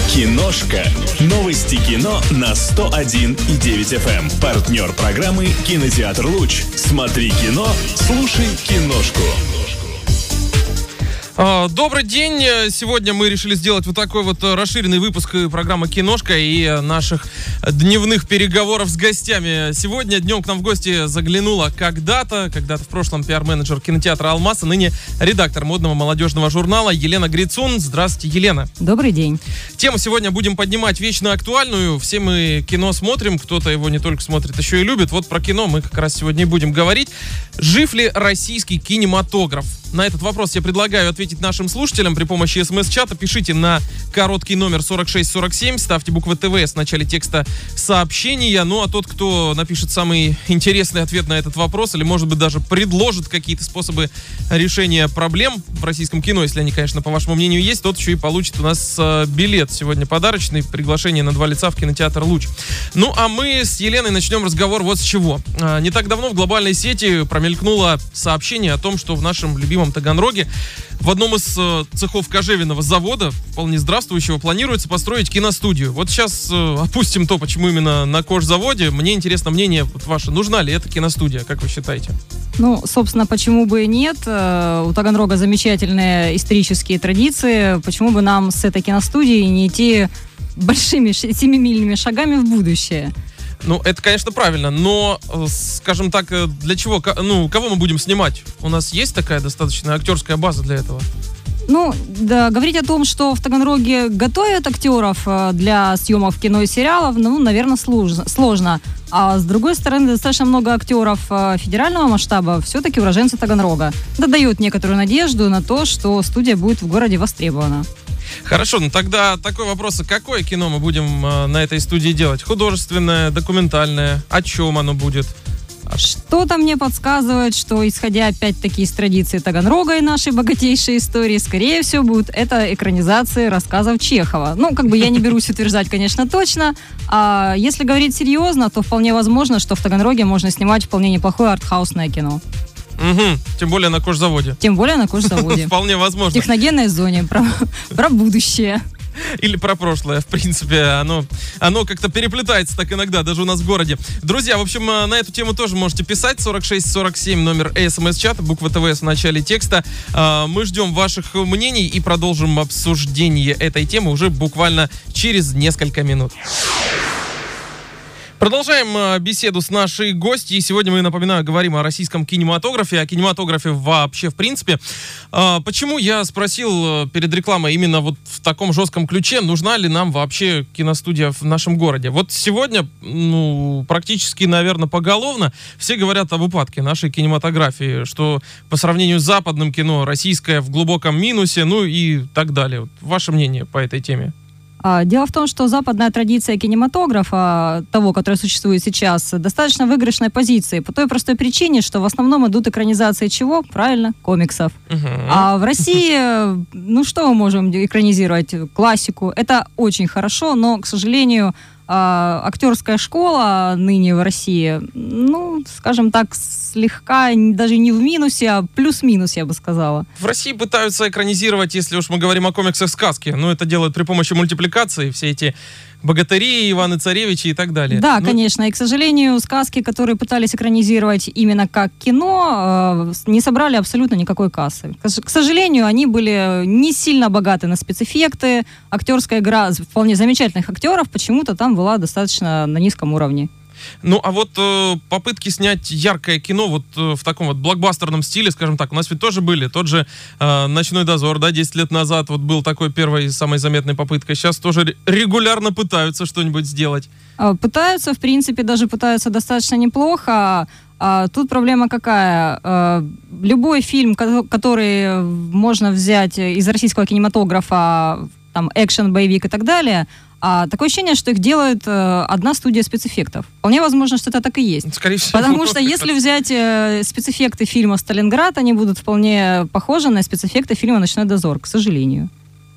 Киношка. Новости кино на 101,9 FM. Партнер программы «Кинотеатр Луч». Смотри кино, слушай киношку. Добрый день. Сегодня мы решили сделать вот такой вот расширенный выпуск программы «Киношка» и наших дневных переговоров с гостями. Сегодня днем к нам в гости заглянула когда-то в прошлом пиар-менеджер кинотеатра «Алмаз», а ныне редактор модного молодежного журнала Елена Грицун. Здравствуйте, Елена. Добрый день. Тему сегодня будем поднимать вечно актуальную. Все мы кино смотрим, кто-то его не только смотрит, еще и любит. Вот про кино мы как раз сегодня и будем говорить. Жив ли российский кинематограф? На этот вопрос я предлагаю ответить нашим слушателям при помощи СМС-чата. Пишите на короткий номер 4647, ставьте буквы ТВ в начале текста сообщения. Ну а тот, кто напишет самый интересный ответ на этот вопрос, или может быть даже предложит какие-то способы решения проблем в российском кино, если они, конечно, по вашему мнению есть, тот еще и получит у нас билет сегодня подарочный, приглашение на 2 лица в кинотеатр «Луч». Ну а мы с Еленой начнем разговор вот с чего. Не так давно в глобальной сети промелькнуло сообщение о том, что в нашем любимом Таганроге в одном из цехов кожевенного завода, вполне здравствующего, планируется построить киностудию. Вот сейчас опустим то, почему именно на кожзаводе. Мне интересно мнение вот ваше. Нужна ли эта киностудия, как вы считаете? Ну, собственно, почему бы и нет? У Таганрога замечательные исторические традиции. Почему бы нам с этой киностудией не идти большими семимильными шагами в будущее? Ну, это, конечно, правильно, но, скажем так, для чего, кого мы будем снимать? У нас есть такая достаточно актерская база для этого? Ну, да, говорить о том, что в Таганроге готовят актеров для съемок кино и сериалов, наверное, сложно. А с другой стороны, достаточно много актеров федерального масштаба, все-таки уроженцы Таганрога. Это дает некоторую надежду на то, что студия будет в городе востребована. Хорошо, ну тогда такой вопрос: какое кино мы будем на этой студии делать? Художественное, документальное? О чем оно будет? Что-то мне подсказывает, что, исходя опять-таки из традиции Таганрога и нашей богатейшей истории, скорее всего, будут это экранизации рассказов Чехова. Ну, я не берусь утверждать, конечно, точно. А если говорить серьезно, то вполне возможно, что в Таганроге можно снимать вполне неплохое артхаусное кино. Угу, тем более на кожзаводе. Вполне возможно. В техногенной зоне, про будущее. Или про прошлое, в принципе, оно как-то переплетается так иногда, даже у нас в городе. Друзья, в общем, на эту тему тоже можете писать. 4647, номер СМС-чата, буква ТВ в начале текста. Мы ждем ваших мнений и продолжим обсуждение этой темы уже буквально через несколько минут. Продолжаем беседу с нашей гостьей. Сегодня мы, напоминаю, говорим о российском кинематографе, о кинематографе вообще в принципе. Почему я спросил перед рекламой именно вот в таком жестком ключе, нужна ли нам вообще киностудия в нашем городе? Вот сегодня, практически, наверное, поголовно все говорят об упадке нашей кинематографии, что по сравнению с западным кино российское в глубоком минусе, ну и так далее. Вот ваше мнение по этой теме? Дело в том, что западная традиция кинематографа, того, который существует сейчас, достаточно в выигрышной позиции. По той простой причине, что в основном идут экранизации чего? Правильно, комиксов. А в России, что мы можем экранизировать? Классику. Это очень хорошо, но, к сожалению, актерская школа ныне в России, скажем так, слегка даже не в минусе, а плюс-минус, я бы сказала. В России пытаются экранизировать, если уж мы говорим о комиксах, сказки, но это делают при помощи мультипликации, все эти богатыри, Иваны Царевичи и так далее. Да, конечно, и, к сожалению, сказки, которые пытались экранизировать именно как кино, не собрали абсолютно никакой кассы. К сожалению, они были не сильно богаты на спецэффекты, актерская игра вполне замечательных актеров почему-то там была достаточно на низком уровне. Ну, а вот попытки снять яркое кино вот в таком вот блокбастерном стиле, скажем так, у нас ведь тоже были. Тот же «Ночной дозор», 10 лет назад вот был такой первой самой заметной попыткой. Сейчас тоже регулярно пытаются что-нибудь сделать. Пытаются, в принципе, даже пытаются достаточно неплохо. Тут проблема какая? Любой фильм, который можно взять из российского кинематографа, там, экшен, боевик и так далее, такое ощущение, что их делает одна студия спецэффектов. Вполне возможно, что это так и есть. Скорее всего. Потому что если взять спецэффекты фильма «Сталинград», они будут вполне похожи на спецэффекты фильма «Ночной дозор», к сожалению.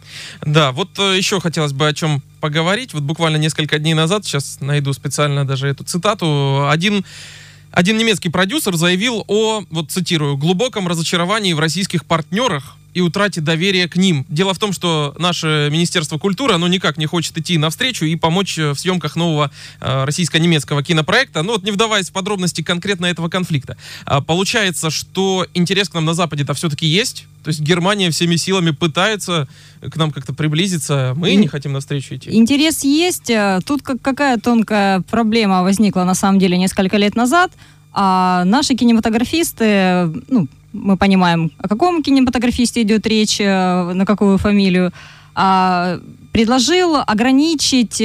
Да, вот еще хотелось бы о чем поговорить. Вот буквально несколько дней назад, сейчас найду специально даже эту цитату, один немецкий продюсер заявил о, вот цитирую, глубоком разочаровании в российских партнерах и утрате доверия к ним. Дело в том, что наше Министерство культуры, оно никак не хочет идти навстречу и помочь в съемках нового российско-немецкого кинопроекта. Ну вот не вдаваясь в подробности конкретно этого конфликта. Получается, что интерес к нам на Западе-то все-таки есть. То есть Германия всеми силами пытается к нам как-то приблизиться. Мы не хотим навстречу идти. Интерес есть. Тут какая тонкая проблема возникла на самом деле несколько лет назад. А наши кинематографисты, ну, мы понимаем, о каком кинематографисте идет речь, на какую фамилию, предложил ограничить,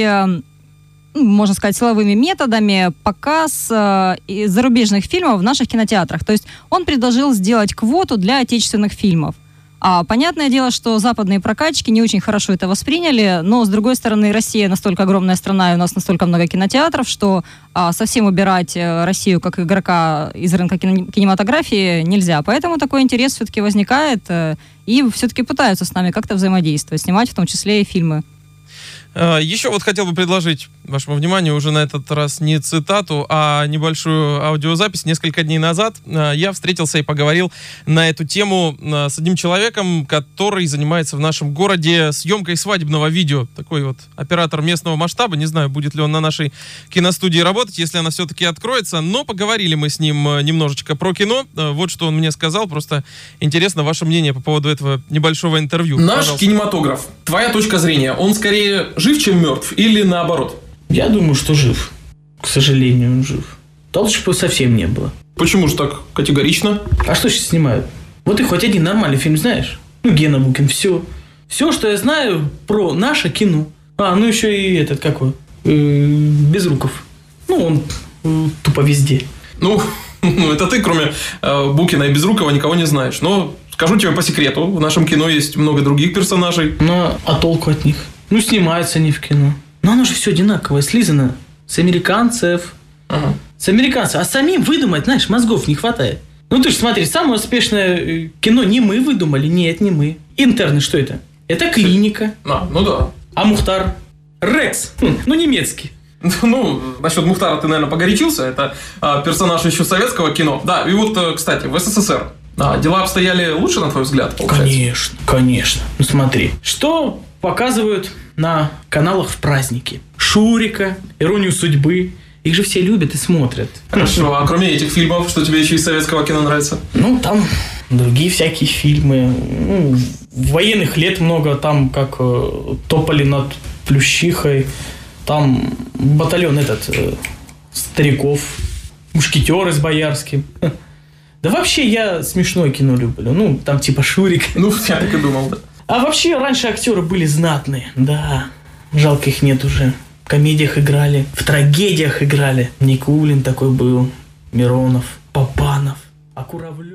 можно сказать, силовыми методами показ зарубежных фильмов в наших кинотеатрах. То есть он предложил сделать квоту для отечественных фильмов. Понятное дело, что западные прокатчики не очень хорошо это восприняли, но, с другой стороны, Россия настолько огромная страна, и у нас настолько много кинотеатров, что совсем убирать Россию как игрока из рынка кинематографии нельзя. Поэтому такой интерес все-таки возникает, и все-таки пытаются с нами как-то взаимодействовать, снимать в том числе и фильмы. Еще вот хотел бы предложить вашему вниманию уже на этот раз не цитату, а небольшую аудиозапись. Несколько дней назад я встретился и поговорил на эту тему с одним человеком, который занимается в нашем городе съемкой свадебного видео. Такой вот оператор местного масштаба. Не знаю, будет ли он на нашей киностудии работать, если она все-таки откроется. Но поговорили мы с ним немножечко про кино. Вот что он мне сказал. Просто интересно ваше мнение по поводу этого небольшого интервью. Наш Пожалуйста. кинематограф, твоя точка зрения, он скорее жив, чем мертв, или наоборот? Я думаю, что жив. К сожалению, он жив. Толчка совсем не было. Почему же так категорично? А что сейчас снимают? Вот ты хоть один нормальный фильм знаешь? Ну, Гена Букин, все. Все, что я знаю про наше кино. Ну еще и этот, какой? Безруков. Ну, он тупо везде. Ну, это ты, кроме Букина и Безрукова, никого не знаешь. Но скажу тебе по секрету, в нашем кино есть много других персонажей. Ну, а толку от них? Ну, снимаются они в кино. Но оно же все одинаковое, слизано. С американцев. Ага. С американцев. А самим выдумать, знаешь, мозгов не хватает. Ну, ты же смотри, самое успешное кино не мы выдумали. Нет, не мы. Интерны, что это? Это клиника. Ну да. А Мухтар? Рекс. Ну, немецкий. Ну, насчет Мухтара ты, наверное, погорячился. Это персонаж еще советского кино. Да, и вот, кстати, в СССР дела обстояли лучше, на твой взгляд, получается? Конечно, конечно. Ну, смотри. Что показывают на каналах в праздники? Шурика, Иронию судьбы. Их же все любят и смотрят. Хорошо, а кроме этих фильмов, что тебе еще из советского кино нравится? Ну, там другие всякие фильмы. Ну, военных лет много. Там как топали над Плющихой. Там батальон этот стариков. Мушкетеры с Боярским. Да вообще я смешное кино люблю. Ну, там типа Шурик. Ну, я так и думал, да. А вообще раньше актеры были знатные. Да, жалко их нет уже. В комедиях играли, в трагедиях играли. Никулин такой был, Миронов, Папанов, а Куравлев...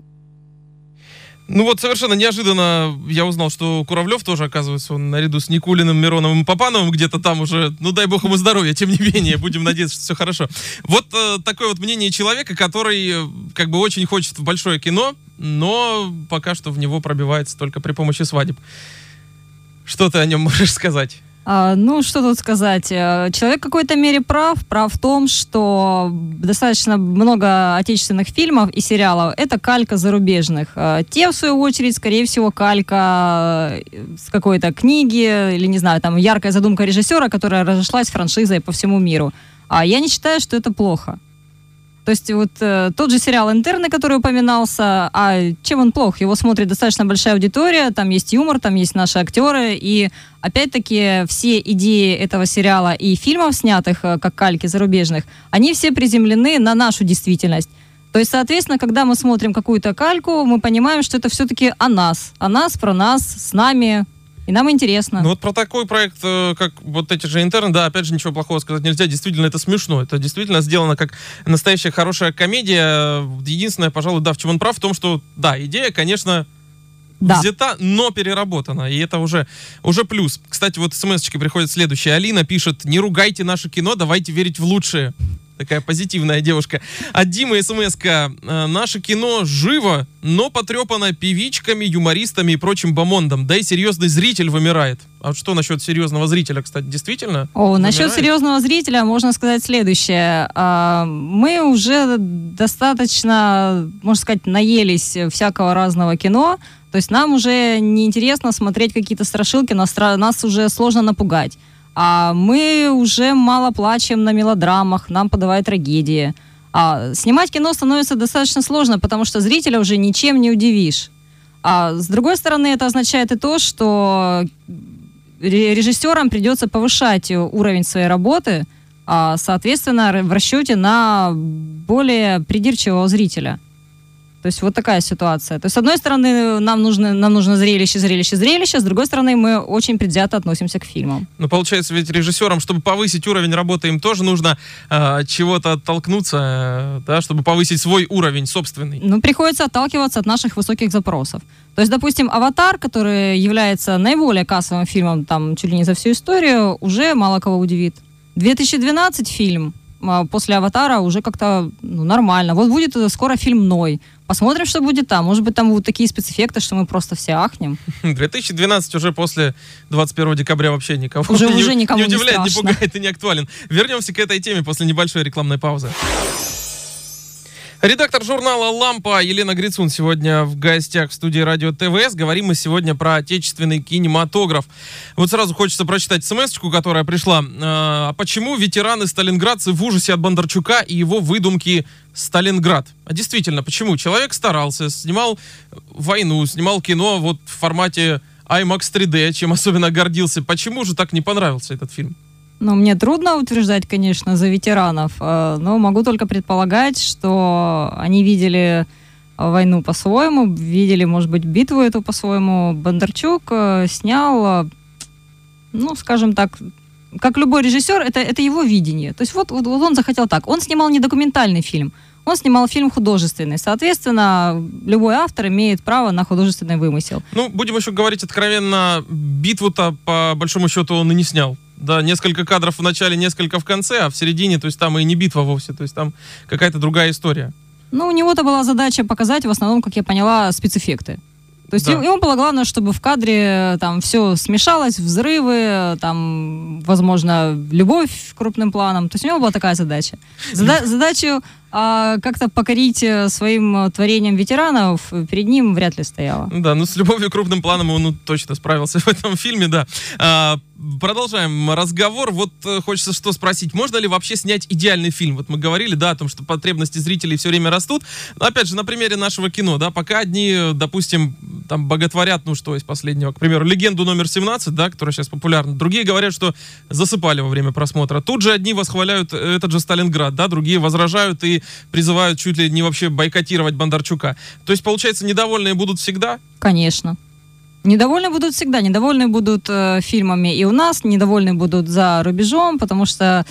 Ну вот совершенно неожиданно я узнал, что Куравлев тоже, оказывается, он наряду с Никулиным, Мироновым и Папановым где-то там уже, ну дай бог ему здоровья, тем не менее, будем надеяться, что все хорошо. Вот такое вот мнение человека, который как бы очень хочет в большое кино, но пока что в него пробивается только при помощи свадеб. Что ты о нем можешь сказать? Ну, что тут сказать? Человек в какой-то мере прав в том, что достаточно много отечественных фильмов и сериалов — это калька зарубежных. Те, в свою очередь, скорее всего, калька с какой-то книги или, не знаю, там, яркая задумка режиссера, которая разошлась франшизой по всему миру. Я не считаю, что это плохо. То есть вот тот же сериал «Интерны», который упоминался, чем он плох? Его смотрит достаточно большая аудитория, там есть юмор, там есть наши актеры, и опять-таки все идеи этого сериала и фильмов, снятых как кальки зарубежных, они все приземлены на нашу действительность. То есть, соответственно, когда мы смотрим какую-то кальку, мы понимаем, что это все-таки о нас, про нас, с нами. И нам интересно. Ну вот про такой проект, как вот эти же «Интерны», да, опять же, ничего плохого сказать нельзя. Действительно, это смешно. Это действительно сделано как настоящая хорошая комедия. Единственное, пожалуй, да, в чем он прав, в том, что, да, идея, конечно, взята, но переработана. И это уже плюс. Кстати, вот смс-очки приходят следующие. Алина пишет: не ругайте наше кино, давайте верить в лучшее. Такая позитивная девушка. От Димы смс-ка: наше кино живо, но потрепано певичками, юмористами и прочим бомондом. Да и серьезный зритель вымирает. А вот что насчет серьезного зрителя, кстати, действительно? Насчет серьезного зрителя можно сказать следующее. Мы уже достаточно, можно сказать, наелись всякого разного кино. То есть нам уже неинтересно смотреть какие-то страшилки, нас уже сложно напугать. А мы уже мало плачем на мелодрамах, нам подавай трагедии. А снимать кино становится достаточно сложно, потому что зрителя уже ничем не удивишь. А с другой стороны, это означает и то, что режиссерам придется повышать уровень своей работы, соответственно, в расчете на более придирчивого зрителя. То есть вот такая ситуация. То есть, с одной стороны, нам нужно зрелище, с другой стороны, мы очень предвзято относимся к фильмам. Ну, получается, ведь режиссерам, чтобы повысить уровень работы, им тоже нужно чего-то оттолкнуться, да, чтобы повысить свой уровень собственный. Ну, приходится отталкиваться от наших высоких запросов. То есть, допустим, «Аватар», который является наиболее кассовым фильмом там чуть ли не за всю историю, уже мало кого удивит. 2012 фильм после «Аватара» уже как-то нормально. Вот будет скоро фильм «Ной». Посмотрим, что будет там. Может быть, там будут такие спецэффекты, что мы просто все ахнем. 2012 уже после 21 декабря вообще никого уже никому не удивляет, не не пугает и не актуален. Вернемся к этой теме после небольшой рекламной паузы. Редактор журнала «Лампа» Елена Грицун сегодня в гостях в студии Радио ТВС. Говорим мы сегодня про отечественный кинематограф. Вот сразу хочется прочитать смс-очку, которая пришла. А почему ветераны-сталинградцы в ужасе от Бондарчука и его выдумки «Сталинград»? А действительно, почему? Человек старался, снимал войну, снимал кино вот в формате IMAX 3D, чем особенно гордился. Почему же так не понравился этот фильм? Ну, мне трудно утверждать, конечно, за ветеранов, но могу только предполагать, что они видели войну по-своему, видели, может быть, битву эту по-своему. Бондарчук снял, ну, скажем так, как любой режиссер, это его видение. То есть вот он захотел так. Он снимал не документальный фильм, он снимал фильм художественный. Соответственно, любой автор имеет право на художественный вымысел. Ну, будем еще говорить откровенно, битву-то, по большому счету, он и не снял. Да, несколько кадров в начале, несколько в конце, а в середине, то есть там и не битва вовсе, то есть там какая-то другая история. Ну, у него-то была задача показать, в основном, как я поняла, спецэффекты. То есть ему было главное, чтобы в кадре там все смешалось, взрывы, там, возможно, любовь крупным планом. То есть у него была такая задача. Задачу как-то покорить своим творением ветеранов перед ним вряд ли стояла. Да, ну с любовью крупным планом он точно справился в этом фильме, да. Продолжаем разговор. Вот хочется что спросить. Можно ли вообще снять идеальный фильм? Вот мы говорили, да, о том, что потребности зрителей все время растут. Но опять же, на примере нашего кино, да, пока одни, допустим, там боготворят, ну что из последнего, к примеру, «Легенду номер 17», да, которая сейчас популярна. Другие говорят, что засыпали во время просмотра. Тут же одни восхваляют этот же «Сталинград», да, другие возражают и призывают чуть ли не вообще бойкотировать Бондарчука. То есть, получается, недовольные будут всегда? Конечно. Недовольны будут всегда, недовольны будут фильмами и у нас, недовольны будут за рубежом, потому что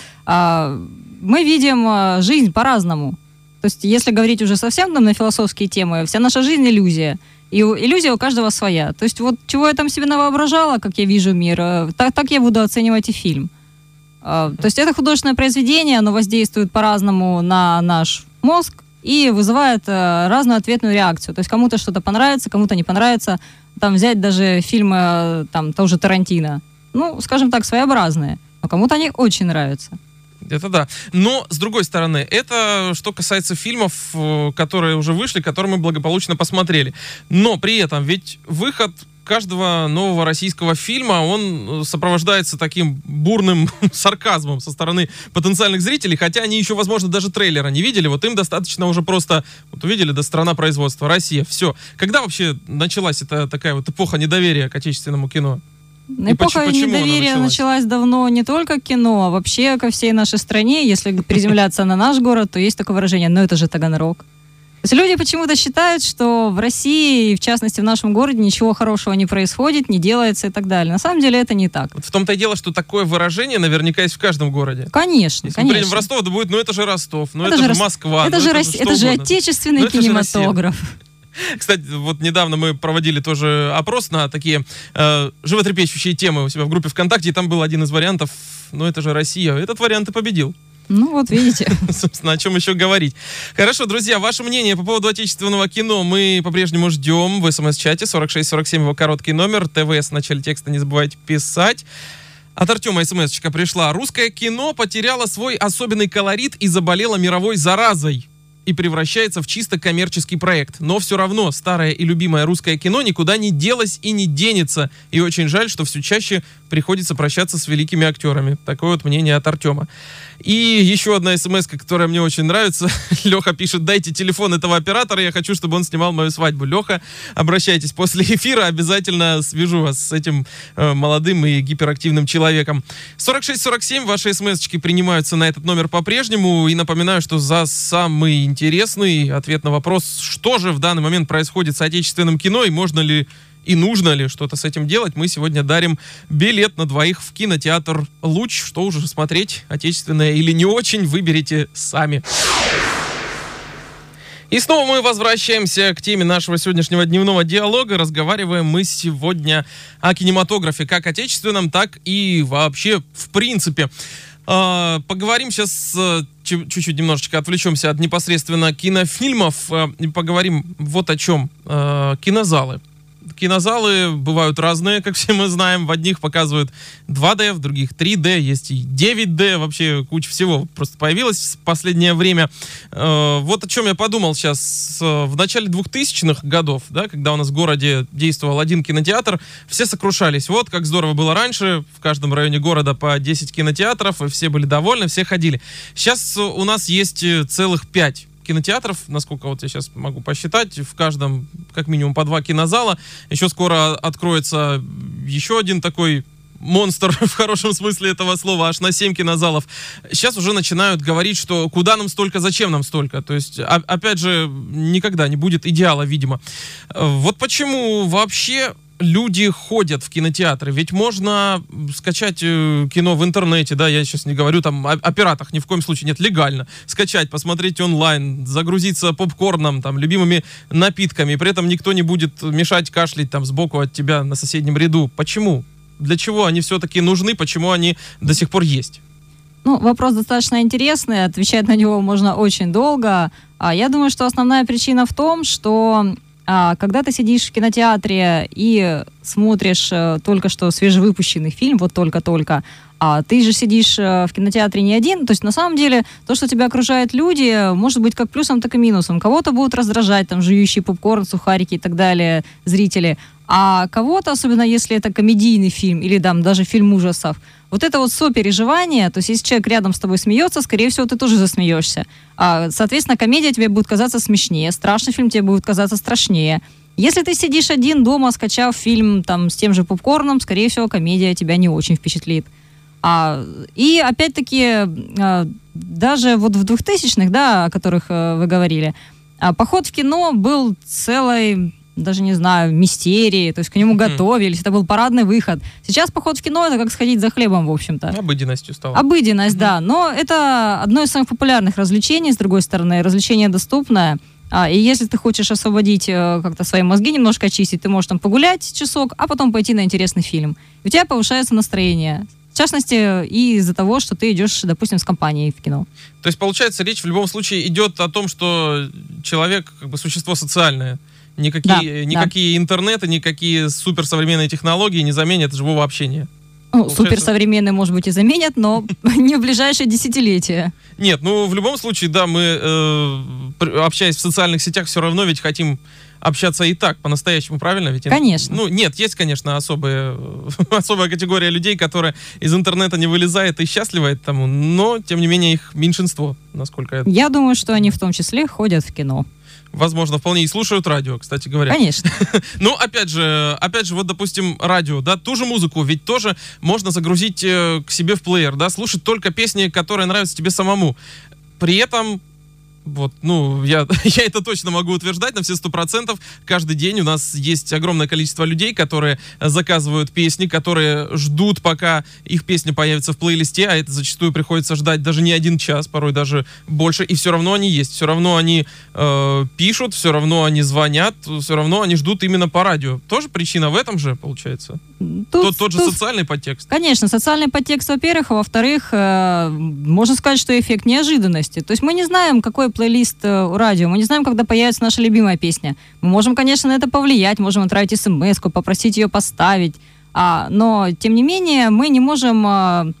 мы видим жизнь по-разному. То есть, если говорить уже совсем там на философские темы, вся наша жизнь — иллюзия. И иллюзия у каждого своя. То есть, вот чего я там себе навоображала, как я вижу мир, так я буду оценивать и фильм. То есть, это художественное произведение, оно воздействует по-разному на наш мозг и вызывает разную ответную реакцию. То есть, кому-то что-то понравится, кому-то не понравится. Там взять даже фильмы, там, того же Тарантино. Ну, скажем так, своеобразные. Но кому-то они очень нравятся. Это да. Но, с другой стороны, это что касается фильмов, которые уже вышли, которые мы благополучно посмотрели. Но при этом ведь выход каждого нового российского фильма, он сопровождается таким бурным сарказмом со стороны потенциальных зрителей, хотя они еще, возможно, даже трейлера не видели. Вот им достаточно уже просто, вот увидели, да, страна производства, Россия, все. Когда вообще началась эта такая вот эпоха недоверия к отечественному кино? Эпоха недоверия началась давно не только к кино, а вообще ко всей нашей стране. Если приземляться на наш город, то есть такое выражение: ну это же Таганрог. То есть люди почему-то считают, что в России, и в частности в нашем городе, ничего хорошего не происходит, не делается и так далее. На самом деле это не так. Вот в том-то и дело, что такое выражение наверняка есть в каждом городе. Конечно, если конечно. мы приедем в Ростов, то будет, ну это же Ростов, ну это же Москва. Это же отечественный кинематограф. Кстати, вот недавно мы проводили тоже опрос на такие животрепещущие темы у себя в группе ВКонтакте, и там был один из вариантов, ну это же Россия. Этот вариант и победил. Ну вот, видите. Собственно, о чем еще говорить. Хорошо, друзья, ваше мнение по поводу отечественного кино мы по-прежнему ждем в СМС-чате 4647, его короткий номер, ТВС в начале текста не забывайте писать. От Артема СМС-очка пришла. Русское кино потеряло свой особенный колорит и заболело мировой заразой. и превращается в чисто коммерческий проект. Но все равно старое и любимое русское кино никуда не делось и не денется. И очень жаль, что все чаще приходится прощаться с великими актерами. Такое вот мнение от Артема. И еще одна смс-ка, которая мне очень нравится. Леха пишет: дайте телефон этого оператора, я хочу, чтобы он снимал мою свадьбу. Леха, обращайтесь после эфира, обязательно свяжу вас с этим молодым и гиперактивным человеком. 4647, ваши смс-очки принимаются на этот номер по-прежнему. И напоминаю, что за самый интересный ответ на вопрос, что же в данный момент происходит с отечественным кино и можно ли и нужно ли что-то с этим делать, мы сегодня дарим билет на двоих в кинотеатр «Луч». Что уже смотреть, отечественное или не очень, выберите сами. И снова мы возвращаемся к теме нашего сегодняшнего дневного диалога. Разговариваем мы сегодня о кинематографе, как отечественном, так и вообще в принципе. Поговорим сейчас, чуть-чуть немножечко отвлечемся от непосредственно кинофильмов и поговорим вот о чем. Кинозалы. Кинозалы бывают разные, как все мы знаем. В одних показывают 2D, в других 3D, есть и 9D, вообще куча всего просто появилась в последнее время. Вот о чем я подумал сейчас. В начале 2000-х годов, да, когда у нас в городе действовал один кинотеатр, все сокрушались. Вот как здорово было раньше, в каждом районе города по 10 кинотеатров, и все были довольны, все ходили. Сейчас у нас есть целых 5 кинотеатров, насколько вот я сейчас могу посчитать, в каждом как минимум по 2 кинозала. Еще скоро откроется еще один такой монстр в хорошем смысле этого слова, аж на 7 кинозалов. Сейчас уже начинают говорить, что куда нам столько, зачем нам столько. То есть, опять же, никогда не будет идеала, видимо. Вот почему вообще люди ходят в кинотеатры? Ведь можно скачать кино в интернете, да, я сейчас не говорю там о пиратах, ни в коем случае, нет, легально. Скачать, посмотреть онлайн, загрузиться попкорном, там, любимыми напитками, при этом никто не будет мешать, кашлять там сбоку от тебя на соседнем ряду. Почему? Для чего они все-таки нужны? Почему они до сих пор есть? Ну, вопрос достаточно интересный, отвечать на него можно очень долго. Я думаю, что основная причина в том, что когда ты сидишь в кинотеатре и смотришь только что свежевыпущенный фильм, вот только-только, ты же сидишь в кинотеатре не один, то есть на самом деле то, что тебя окружают люди, может быть как плюсом, так и минусом. Кого-то будут раздражать, там, жующие попкорн, сухарики и так далее, зрители, а кого-то, особенно если это комедийный фильм или там даже фильм ужасов, вот это вот сопереживание, то есть если человек рядом с тобой смеется, скорее всего, ты тоже засмеешься. Соответственно, комедия тебе будет казаться смешнее, страшный фильм тебе будет казаться страшнее. Если ты сидишь один дома, скачав фильм там, с тем же попкорном, скорее всего, комедия тебя не очень впечатлит. И опять-таки, даже вот в 2000-х, да, о которых вы говорили, поход в кино был целой, даже не знаю, мистерией, то есть к нему готовились, это был парадный выход. Сейчас поход в кино — это как сходить за хлебом, в общем-то. Обыденностью стало. Обыденность, да, но это одно из самых популярных развлечений, с другой стороны, развлечение доступное. И если ты хочешь освободить как-то свои мозги, немножко очистить, ты можешь там погулять часок, а потом пойти на интересный фильм. И у тебя повышается настроение. В частности, и из-за того, что ты идешь, допустим, с компанией в кино. То есть, получается, речь в любом случае идет о том, что человек как бы существо социальное. Никакие интернеты, никакие суперсовременные технологии не заменят живого общения. Суперсовременные, может быть, и заменят, но не в ближайшие десятилетия. Нет, ну, в любом случае, да, мы, общаясь в социальных сетях, все равно ведь хотим общаться и так, по-настоящему, правильно? Ведь, конечно. Ну, нет, есть, конечно, особая категория людей, которая из интернета не вылезает и счастлива этому, но, тем не менее, их меньшинство, насколько это... Я думаю, что они в том числе ходят в кино. Возможно, вполне и слушают радио, кстати говоря. Конечно. Ну, опять же, вот, допустим, радио, да, ту же музыку, ведь тоже можно загрузить к себе в плеер, да, слушать только песни, которые нравятся тебе самому. При этом, вот, ну, я это точно могу утверждать на все 100%. Каждый день у нас есть огромное количество людей, которые заказывают песни, которые ждут, пока их песня появится в плейлисте, а это зачастую приходится ждать даже не 1 час, порой даже больше, и все равно они есть, все равно они пишут, все равно они звонят, все равно они ждут именно по радио. Тоже причина в этом же, получается? Тот же социальный подтекст. Конечно, социальный подтекст, во-первых, а во-вторых, можно сказать, что эффект неожиданности. То есть мы не знаем, какой плейлист у радио, мы не знаем, когда появится наша любимая песня. Мы можем, конечно, на это повлиять, можем отправить смс-ку, попросить ее поставить, но, тем не менее, мы не можем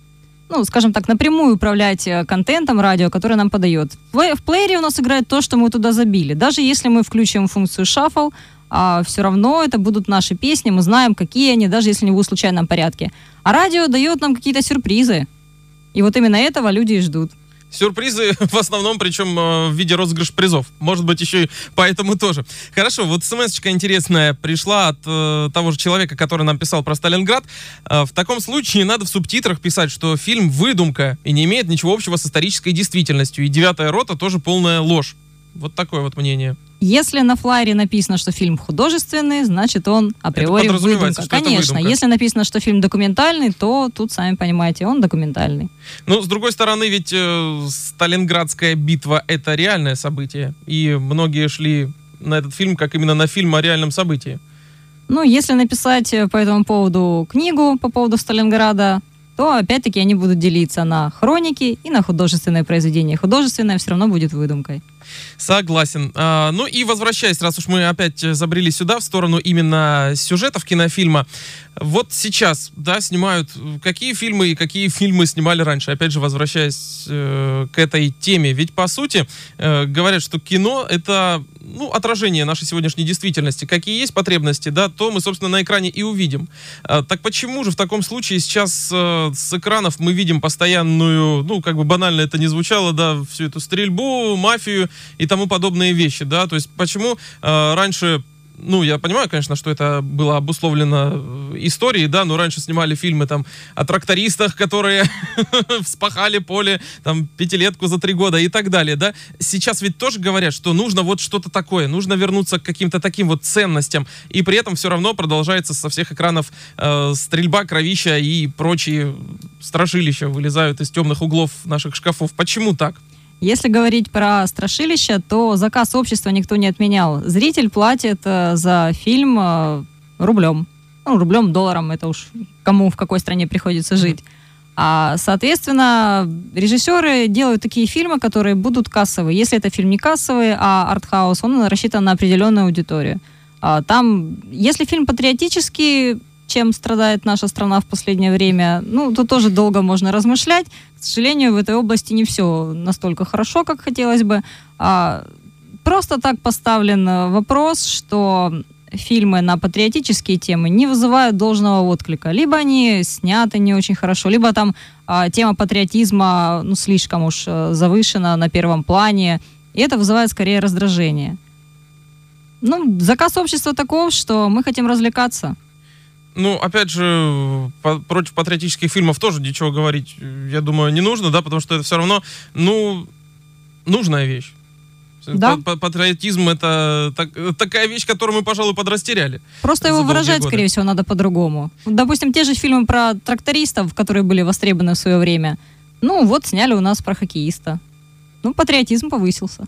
скажем так, напрямую управлять контентом радио, который нам подает. В плеере у нас играет то, что мы туда забили. Даже если мы включим функцию шаффл, все равно это будут наши песни, мы знаем, какие они, даже если они будут в случайном порядке. А радио дает нам какие-то сюрпризы. И вот именно этого люди и ждут. Сюрпризы в основном, причем в виде розыгрыша призов. Может быть, еще и поэтому тоже. Хорошо, вот смс-очка интересная пришла от того же человека, который нам писал про Сталинград. В таком случае надо в субтитрах писать, что фильм выдумка и не имеет ничего общего с исторической действительностью. И «Девятая рота» тоже полная ложь. Вот такое вот мнение. Если на флайере написано, что фильм художественный, значит, он априори выдумка. Конечно, если написано, что фильм документальный, то тут, сами понимаете, он документальный. С другой стороны, ведь Сталинградская битва — это реальное событие. И многие шли на этот фильм как именно на фильм о реальном событии. Если написать по этому поводу книгу по поводу Сталинграда, то, опять-таки, они будут делиться на хроники и на художественное произведение. Художественное все равно будет выдумкой. Согласен. И возвращаясь, раз уж мы опять забрели сюда, в сторону именно сюжетов кинофильма, вот сейчас, снимают какие фильмы и какие фильмы снимали раньше. Опять же, возвращаясь к этой теме. Ведь, по сути, говорят, что кино — это отражение нашей сегодняшней действительности. Какие есть потребности, то мы, собственно, на экране и увидим. Так почему же в таком случае сейчас с экранов мы видим постоянную, как бы банально это ни звучало, всю эту стрельбу, мафию и тому подобные вещи, То есть почему раньше... я понимаю, конечно, что это было обусловлено историей, но раньше снимали фильмы о трактористах, которые вспахали поле, пятилетку за 3 года и так далее, Сейчас ведь тоже говорят, что нужно вот что-то такое, нужно вернуться к каким-то таким вот ценностям, и при этом все равно продолжается со всех экранов стрельба, кровища и прочие страшилища вылезают из темных углов наших шкафов. Почему так? Если говорить про страшилища, то заказ общества никто не отменял. Зритель платит за фильм рублем. Рублем, долларом, это уж кому в какой стране приходится жить. Соответственно, режиссеры делают такие фильмы, которые будут кассовые. Если это фильм не кассовый, а артхаус, он рассчитан на определенную аудиторию. Если фильм патриотический, чем страдает наша страна в последнее время, тут тоже долго можно размышлять. К сожалению, в этой области не все настолько хорошо, как хотелось бы. Просто так поставлен вопрос, что фильмы на патриотические темы не вызывают должного отклика. Либо они сняты не очень хорошо, либо тема патриотизма слишком уж завышена на первом плане, и это вызывает скорее раздражение. Заказ общества таков, что мы хотим развлекаться. Опять же, против патриотических фильмов тоже ничего говорить, я думаю, не нужно, потому что это все равно, нужная вещь. Да. Патриотизм — это такая вещь, которую мы, пожалуй, подрастеряли. Просто его выражать, скорее всего, надо по-другому. Допустим, те же фильмы про трактористов, которые были востребованы в свое время. Сняли у нас про хоккеиста. Патриотизм повысился.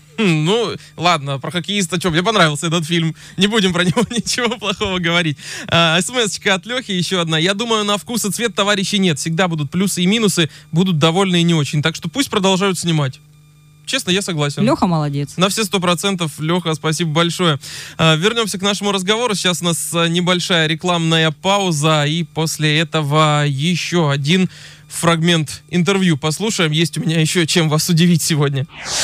Ладно, про хоккеиста, мне понравился этот фильм. Не будем про него ничего плохого говорить. СМС-очка от Лехи, еще одна. Я думаю, на вкус и цвет товарищей нет. Всегда будут плюсы и минусы, будут довольны и не очень. Так что пусть продолжают снимать. Честно, я согласен. Леха молодец. На все 100%. Леха, спасибо большое. Вернемся к нашему разговору. Сейчас у нас небольшая рекламная пауза. И после этого еще один фрагмент интервью послушаем. Есть у меня еще чем вас удивить сегодня.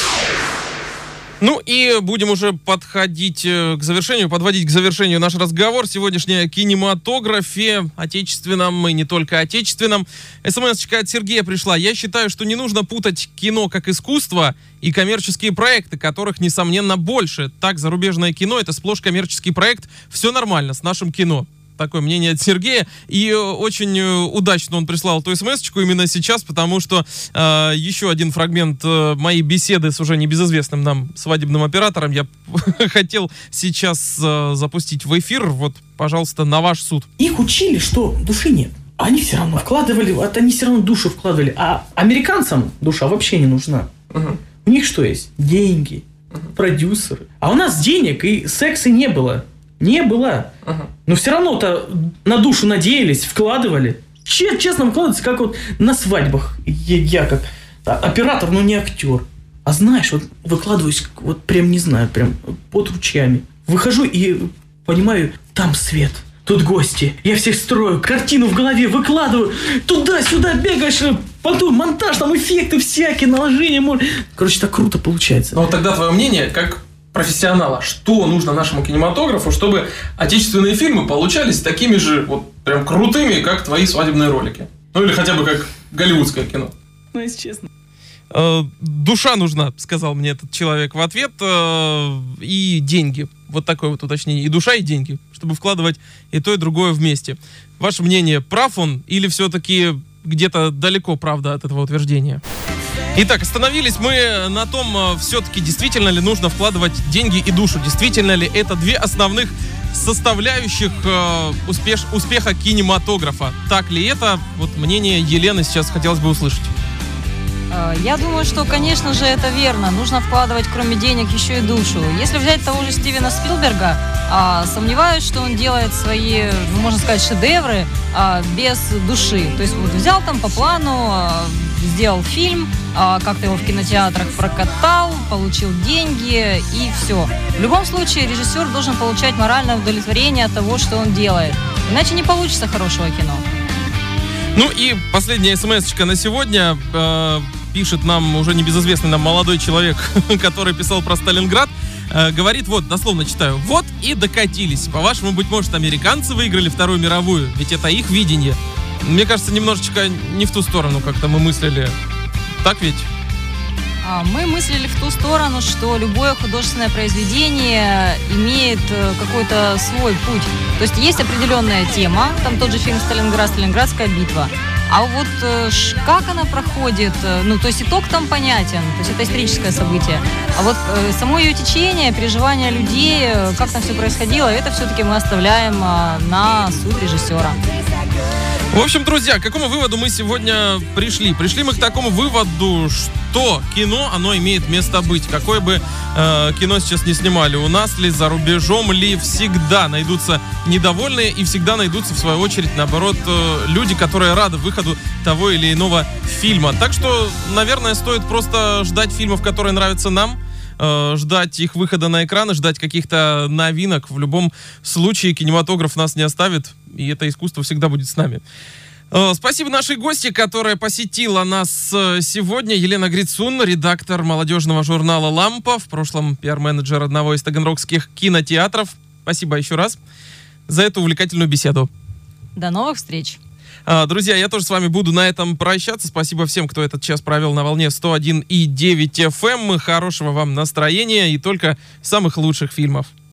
И будем уже подводить к завершению наш разговор. Сегодняшний о кинематографе, отечественном и не только отечественном. СМС-очка от Сергея пришла. Я считаю, что не нужно путать кино как искусство и коммерческие проекты, которых, несомненно, больше. Так, зарубежное кино — это сплошь коммерческий проект. Все нормально с нашим кино. Такое мнение от Сергея. И очень удачно он прислал эту смс-очку именно сейчас, потому что еще один фрагмент моей беседы с уже небезызвестным нам свадебным оператором я хотел сейчас запустить в эфир. Вот, пожалуйста, на ваш суд. Их учили, что души нет. Они все равно вкладывали, они все равно душу вкладывали. А американцам душа вообще не нужна. У них что есть? Деньги, продюсеры. А у нас денег и секса не было. Не было. Но все равно-то на душу надеялись, вкладывали. Честно вкладываться, как вот на свадьбах. Я как оператор, но не актер. А знаешь, вот выкладываюсь, вот прям не знаю, прям под ручьями. Выхожу и понимаю, там свет. тут гости, я всех строю, картину в голове выкладываю, туда-сюда бегаешь, потом монтаж, там эффекты всякие, наложения. Короче, так круто получается. Ну вот тогда твое мнение, как профессионала, что нужно нашему кинематографу, чтобы отечественные фильмы получались такими же вот прям крутыми, как твои свадебные ролики? Ну или хотя бы как голливудское кино. Ну, если честно. Душа нужна, сказал мне этот человек в ответ, и деньги. Вот такое вот уточнение. И душа, и деньги, чтобы вкладывать и то, и другое вместе. Ваше мнение, прав он или все-таки где-то далеко правда от этого утверждения? Итак, остановились мы на том, все-таки действительно ли нужно вкладывать деньги и душу. Действительно ли это две основных составляющих успеха кинематографа. Так ли это? Вот мнение Елены сейчас хотелось бы услышать. Я думаю, что, конечно же, это верно. Нужно вкладывать, кроме денег, еще и душу. Если взять того же Стивена Спилберга, сомневаюсь, что он делает свои, можно сказать, шедевры без души. То есть вот взял там по плану, сделал фильм, как-то его в кинотеатрах прокатал, получил деньги и все. В любом случае, режиссер должен получать моральное удовлетворение от того, что он делает. Иначе не получится хорошего кино. Ну и последняя смс-очка на сегодня. Пишет нам уже небезызвестный нам молодой человек, который писал про Сталинград. Говорит, вот, дословно читаю. Вот и докатились. По-вашему, быть может, американцы выиграли Вторую мировую? Ведь это их видение. Мне кажется, немножечко не в ту сторону как-то мы мыслили. Так ведь? Мы мыслили в ту сторону, что любое художественное произведение имеет какой-то свой путь. То есть есть определенная тема, там тот же фильм «Сталинград», «Сталинградская битва». А вот как она проходит, то есть итог там понятен, то есть это историческое событие. А вот само ее течение, переживания людей, как там все происходило, это все-таки мы оставляем на суд режиссера. В общем, друзья, к какому выводу мы сегодня пришли? Пришли мы к такому выводу, что кино, оно имеет место быть. Какое бы кино сейчас не снимали, у нас ли, за рубежом ли, всегда найдутся недовольные и всегда найдутся, в свою очередь, наоборот, люди, которые рады выходу того или иного фильма. Так что, наверное, стоит просто ждать фильмов, которые нравятся нам, ждать их выхода на экраны, ждать каких-то новинок. В любом случае кинематограф нас не оставит, и это искусство всегда будет с нами. Спасибо нашей гости, которая посетила нас сегодня. Елена Грицун, редактор молодежного журнала «Лампа», в прошлом пиар-менеджер одного из таганрогских кинотеатров. Спасибо еще раз за эту увлекательную беседу. До новых встреч. Друзья, я тоже с вами буду на этом прощаться. Спасибо всем, кто этот час провел на волне 101,9 FM. Хорошего вам настроения и только самых лучших фильмов.